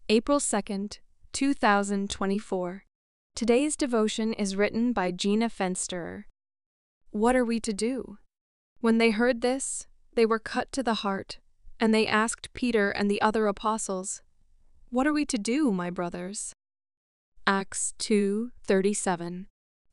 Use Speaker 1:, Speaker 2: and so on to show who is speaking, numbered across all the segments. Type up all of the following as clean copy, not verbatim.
Speaker 1: April 2nd, 2024. Today's devotion is written by Gina Fensterer. What are we to do? When they heard this, they were cut to the heart, and they asked Peter and the other apostles, "What are we to do, my brothers?" Acts 2:37.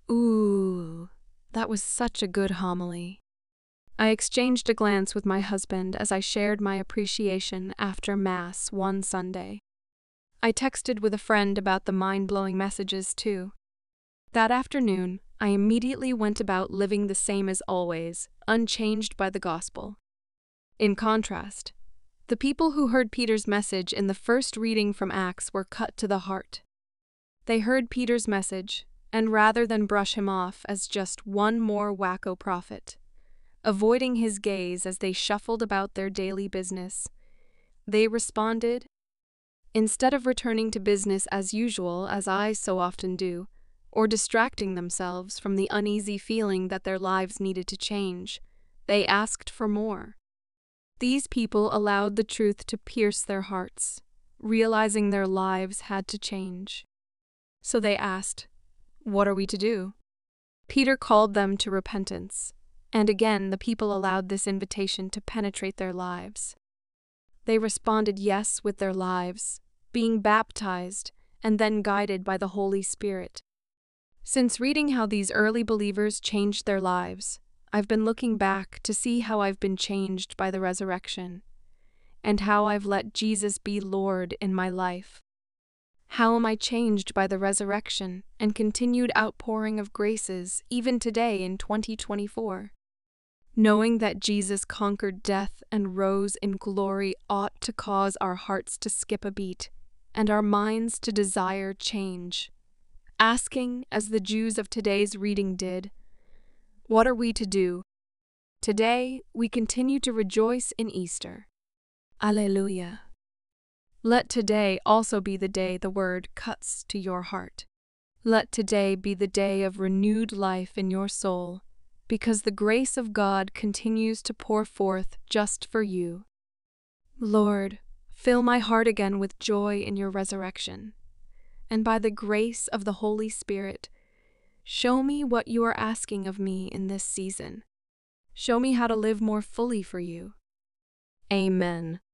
Speaker 1: Ooh, that was such a good homily. I exchanged a glance with my husband as I shared my appreciation after Mass one Sunday. I texted with a friend about the mind-blowing messages too. That afternoon, I immediately went about living the same as always, unchanged by the gospel. In contrast, the people who heard Peter's message in the first reading from Acts were cut to the heart. They heard Peter's message, and rather than brush him off as just one more wacko prophet, avoiding his gaze as they shuffled about their daily business, they responded. Instead of returning to business as usual, as I so often do, or distracting themselves from the uneasy feeling that their lives needed to change, they asked for more. These people allowed the truth to pierce their hearts, realizing their lives had to change. So they asked, "What are we to do?" Peter called them to repentance, and again the people allowed this invitation to penetrate their lives. They responded yes with their lives, being baptized and then guided by the Holy Spirit. Since reading how these early believers changed their lives, I've been looking back to see how I've been changed by the resurrection, and how I've let Jesus be Lord in my life. How am I changed by the resurrection and continued outpouring of graces even today in 2024? Knowing that Jesus conquered death and rose in glory ought to cause our hearts to skip a beat and our minds to desire change. Asking, as the Jews of today's reading did, "What are we to do?" Today, we continue to rejoice in Easter. Alleluia. Let today also be the day the word cuts to your heart. Let today be the day of renewed life in your soul, because the grace of God continues to pour forth just for you. Lord, fill my heart again with joy in your resurrection, and by the grace of the Holy Spirit, show me what you are asking of me in this season. Show me how to live more fully for you. Amen.